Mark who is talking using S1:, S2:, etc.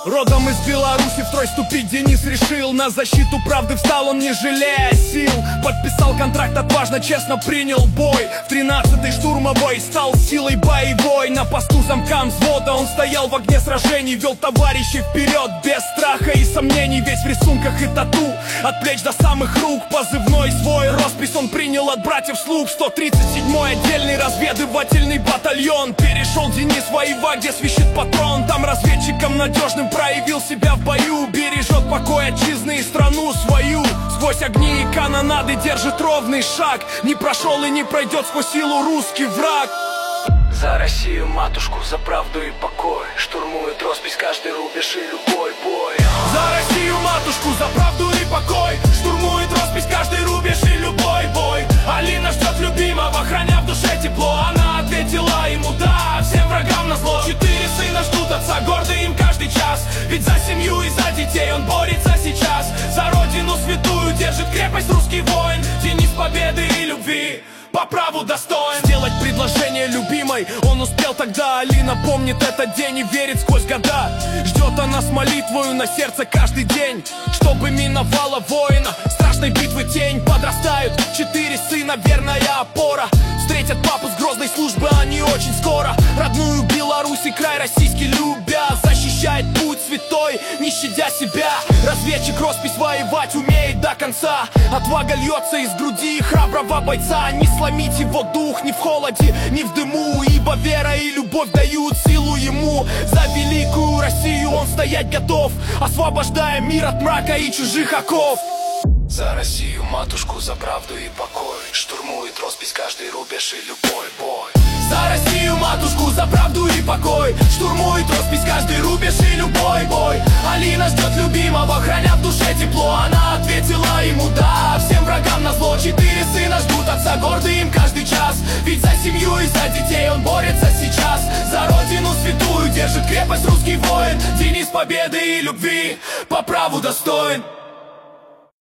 S1: Родом из Беларуси втрой ступить Денис решил. На защиту правды встал он, не жалея сил. Подписал контракт, отважно, честно принял бой. В 13-й штурмовой стал силой боевой. На посту замкам взвода он стоял в огне сражений. Вел товарищей вперед, без страха и сомнений. Весь в рисунках и тату, от плеч до самых рук. Позывной свой роспись он принял от братьев слуг. 137-й отдельный разведывательный батальон. Перешел Денис воевать, где свищет патрон. Там разведчиком надежным проявил себя в бою. Бережет покой отчизны и страну свою. Сквозь огни и канонады держит ровный шаг. Не прошел и не пройдет сквозь силу русский враг.
S2: За Россию, матушку, за правду и покой. Штурмует роспись каждый рубеж и любой бой.
S1: За Россию, матушку, за правду и покой. Штурмует роспись каждый рубеж и любой бой. Алина ждет любимого, храня в душе тепло. Она ответила ему да, всем врагам назло. 4 сына ждут отца, гордый им каждый час. Ведь за семью и за детей он борется сейчас. За родину святую держит крепость русский воин. Денис победы и любви по праву достоин. Сделать предложение любимой он успел тогда. Алина помнит этот день и верит сквозь года. Ждет она с молитвою на сердце каждый день, чтобы миновала воина страшной битвы тень. Подрастают 4 сына, верная опора. Встретят папу с грозной службы они очень скоро. Родную Беларусь и край российский любя. Защищает путь святой, не щадя себя. Разведчик роспись воевать умеет до конца. Отвага льется из груди храброго бойца. Не сломить его дух ни в холоде, ни в дыму. Ибо вера и любовь дают силу ему. За великую Россию он стоять готов, освобождая мир от мрака и чужих оков.
S2: За Россию, матушку, за правду и покой. Штурмует роспись каждый рубеж и любой бой.
S1: За Россию, матушку, за правду и покой. Штурмует роспись каждый рубеж и любой бой. Алина ждет любимого, храня в душе тепло. Она ответила ему да, всем врагам назло. 4 сына ждут отца, гордый им каждый час. Ведь за семью и за детей он борется сейчас. За родину святую держит крепость русский воин. Денис победы и любви по праву достоин.